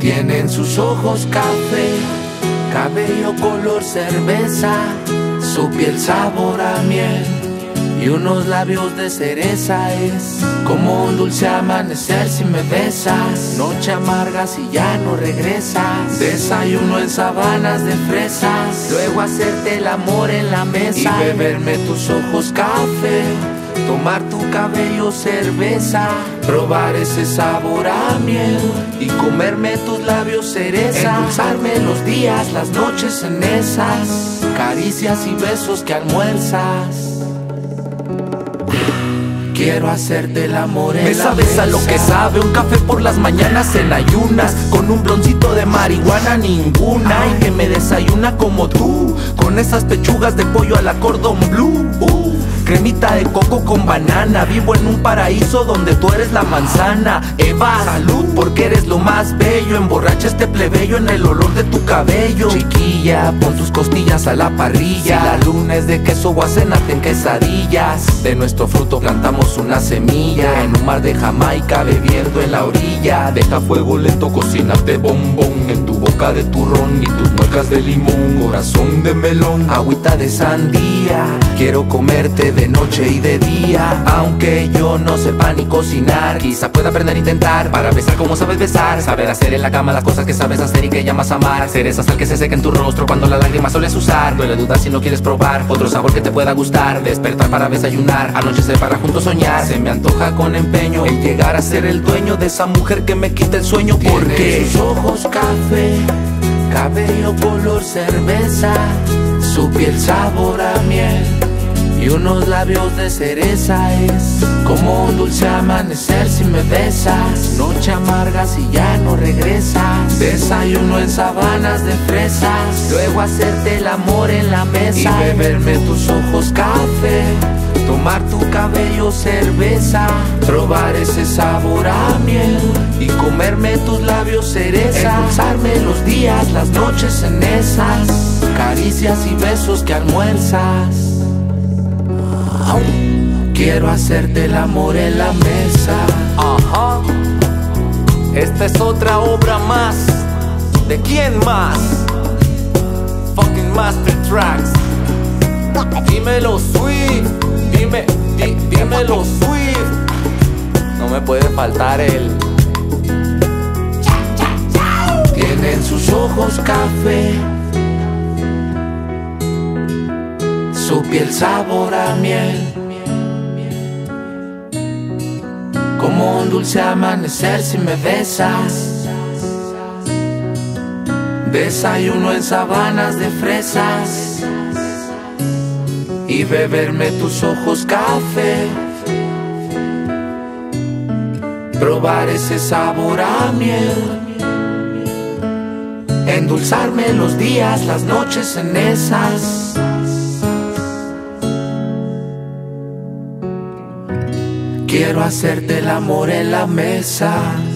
Tienen sus ojos café, cabello color cerveza, su piel sabor a miel y unos labios de cereza. Es como un dulce amanecer si me besas, noche amarga si ya no regresas, desayuno en sabanas de fresas, luego hacerte el amor en la mesa y beberme tus ojos café, tomar tu cabello cerveza, probar ese sabor a miel y comerme tus labios cereza, endulzarme los días, las noches en esas caricias y besos que almuerzas. Quiero hacerte el amor en la mesa. Me sabes a lo que sabe un café por las mañanas en ayunas, con un broncito de marihuana ninguna. Y que me desayuna como tú, con esas pechugas de pollo a la cordon bleu. Cremita de coco con banana, vivo en un paraíso donde tú eres la manzana. Eva, salud porque eres lo más bello, emborracha este plebeyo en el olor de tu cabello. Chiquilla, pon tus costillas a la parrilla, si la luna es de queso o cénate en quesadillas. De nuestro fruto plantamos una semilla, en un mar de Jamaica bebiendo en la orilla. Deja fuego lento, cocínate bombón, en tu boca de turrón y tus muecas de limón. Corazón de melón, agüita de sandía, quiero comerte de noche y de día. Aunque yo no sepa ni cocinar, quizá pueda aprender a intentar para besar como sabes besar. Saber hacer en la cama las cosas que sabes hacer y que llamas amar. Ser esa sal que se seca en tu rostro cuando las lágrimas sueles usar. Duele dudar si no quieres probar otro sabor que te pueda gustar. Despertar para desayunar, anochecer para juntos soñar. Se me antoja con empeño el llegar a ser el dueño de esa mujer que me quita el sueño. Porque sus ojos café, cabello color cerveza, su piel sabor a miel y unos labios de cereza. Es como un dulce amanecer si me besas, noche amarga si ya no regresas, desayuno en sabanas de fresas, luego hacerte el amor en la mesa y beberme tus ojos café, tomar tu cabello cerveza, probar ese sabor a miel y comerme tus labios cereza, endulzarme los días, las noches en esas caricias y besos que almuerzas. Quiero hacerte el amor en la mesa. Ajá. Esta es otra obra más. ¿De quién más? Fucking Master Tracks. Dímelo Swift. Dímelo Swift. No me puede faltar el. Tienen sus ojos café, su piel sabor a miel, como un dulce amanecer si me besas, desayuno en sabanas de fresas y beberme tus ojos café, probar ese sabor a miel, endulzarme los días, las noches en esas. Quiero hacerte el amor en la mesa.